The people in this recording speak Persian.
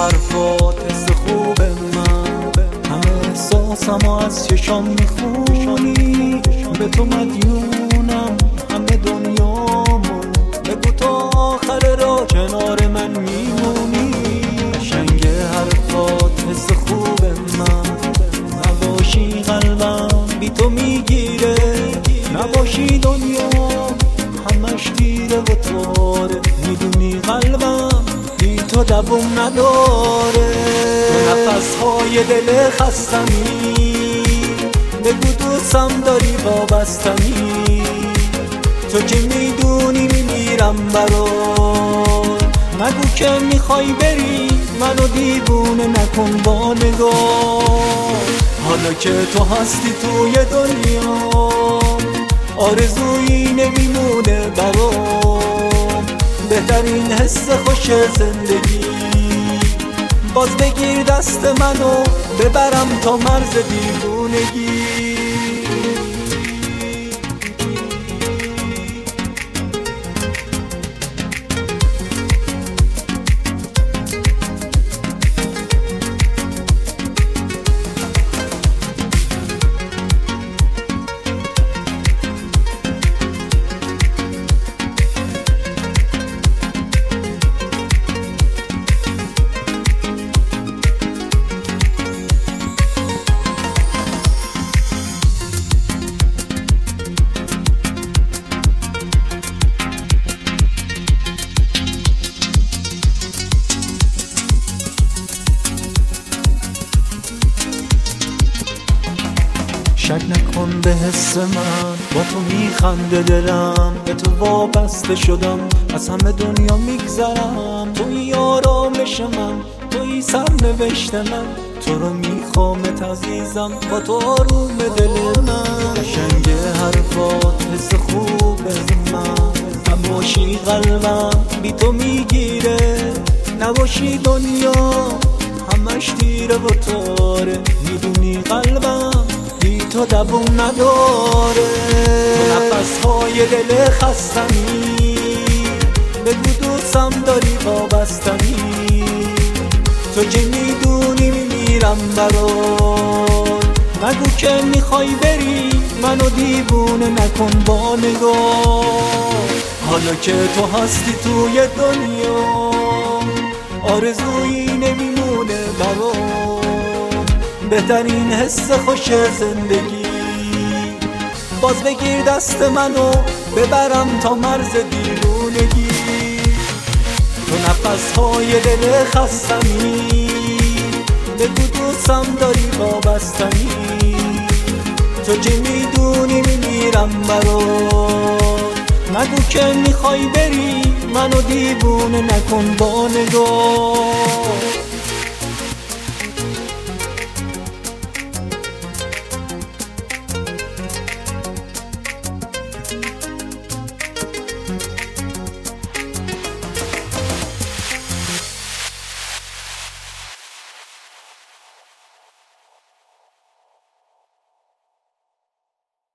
حرفات حس خوب من، همه احساسمو از چشام میخونی. به تو مدیونم همه دنیامو، بگو تا آخر راه کنار من میمونی. شنگ حرفات حس خوب من، نباشی قلبم بی تو میگیره، نباشی دنیا همش تیره و تاره. میدونی قلبم بی تو دووم نداره. تو نفسهای دل خستمی، بگو دوستم داری وابستنی. تو که میدونی میمیرم برات، نگو که میخوای بری منو دیوونه نکن با نگاه. حالا که تو هستی توی دنیا، آرزویی نمیمونه برام. بهترین حس خوش زندگی، باز بگیر دست منو ببرم تا مرز دیوونگی. شک نکن به حس من، با تو میخنده دلم. به تو وابسته شدم، از همه دنیا میگذرم. توی آرامش من، توی سرنوشت من. تو رو میخوامت عزیزم، با تو آروم دل من. شنگ حرفات حس خوبه من، نباشی قلبم بی تو میگیره، نباشی دنیا همش تیره و تاره. میدونی قلبم تو دووم نداره. تو نفسهای دل خستمی، بگو دوستم داری وابستنی. تو که میدونی میمیرم برات، نگو که میخوای بری منو دیوونه نکن با نگاه. حالا که تو هستی توی دنیا، آرزویی نمیمونه برات. بهترین حس خوش زندگی، باز بگیر دست منو ببرم تا مرز دیوونگی. تو نفسهای دل خستمی، بگو دوستم داری وابستنی. تو که میدونی میمیرم برات، نگو که میخوای بری منو دیوونه نکن با نگاه.